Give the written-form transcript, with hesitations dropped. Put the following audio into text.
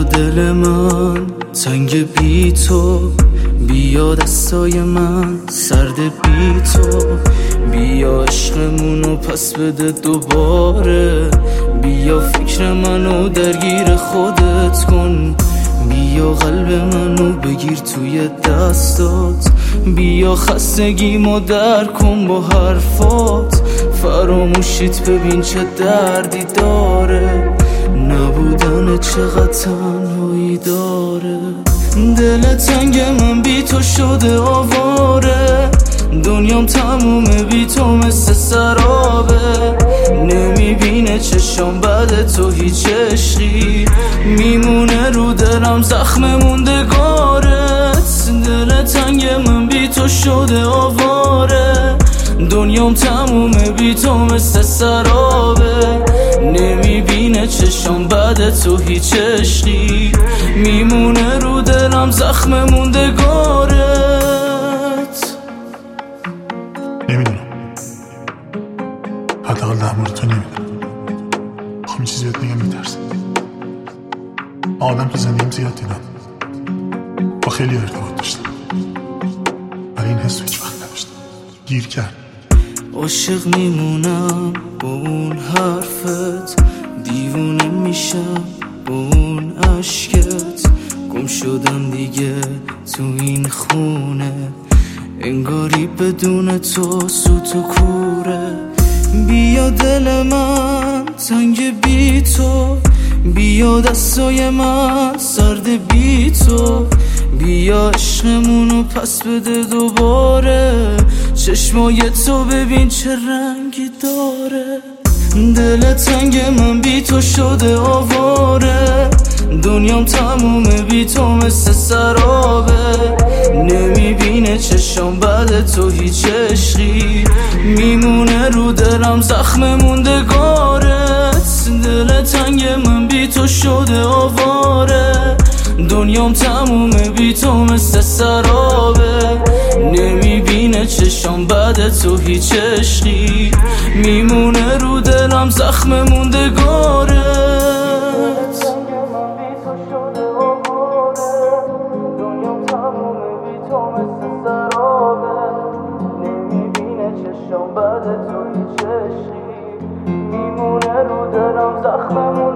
دل من تنگ بی تو، بیا دستای من سرد بی تو، بیا عشقمونو پس بده دوباره، بیا فکر منو درگیر خودت کن، بیا قلب منو بگیر توی دستات، بیا خستگیمو در کن با حرفات، فراموشیت ببین چه دردی داره، نبودن چقدر تنهایی داره. دل تنگ من بی تو شده آواره، دنیام تمومه بی تو مثل سرابه، نمیبینه چشام بعد تو هیچ عشقی، میمونه رو دلم زخم موندگارت. دل تنگ من بی تو شده آواره، دنیام تمومه بی تو مثل سرابه، نمیبینه چشام بعد تو هیچ عشقی، میمونه رو دلم زخم موندگارت. نمیدونم، حداقل در مورد تو نمیدونم. میخوام چیزی بهت بگم، میترسم. آدم تو زندگیم زیاد دیدم، با خیلی ارتباط داشتم، ولی این حس هیچ وقت نداشتم. گیر کرد. عاشق میمونم با اون حرفت، دیوونه میشم با اون عشقت، گم شدم دیگه تو این خونه، انگاری بدون تو سوت و کوره. بیا دل من تنگ بی تو، بیا دستای من سرد بی تو، بیا عشقمونو پس بده دوباره، چشمای تو ببین چه رنگی داره. دل تنگ من بی تو شده آواره، دنیام تمومه بی تو مثل سرابه، نمیبینه چشام بعد تو هیچ عشقی، میمونه رو دلم زخم موندگارت. دل تنگ من بی تو شده آواره، دنیام تمومه بی تو مثل سرابه، نمیبینه چشام بعد تو هیچ عشقی، میمونه رو دلم زخم موندگارت. بعد تو هیچ عشقی، میمونه رو دلم زخم